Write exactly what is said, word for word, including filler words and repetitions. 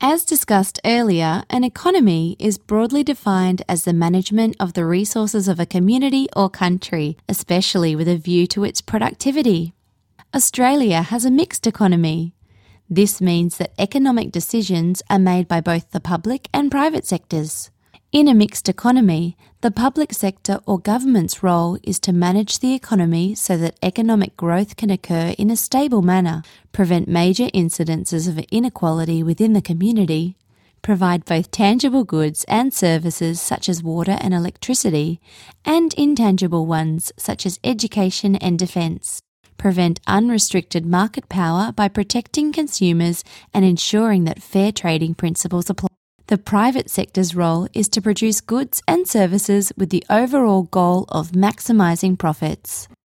As discussed earlier, an economy is broadly defined as the management of the resources of a community or country, especially with a view to its productivity. Australia has a mixed economy. This means that economic decisions are made by both the public and private sectors. In a mixed economy, the public sector or government's role is to manage the economy so that economic growth can occur in a stable manner, prevent major incidences of inequality within the community, provide both tangible goods and services such as water and electricity, and intangible ones such as education and defence, prevent unrestricted market power by protecting consumers and ensuring that fair trading principles apply. The private sector's role is to produce goods and services with the overall goal of maximising profits.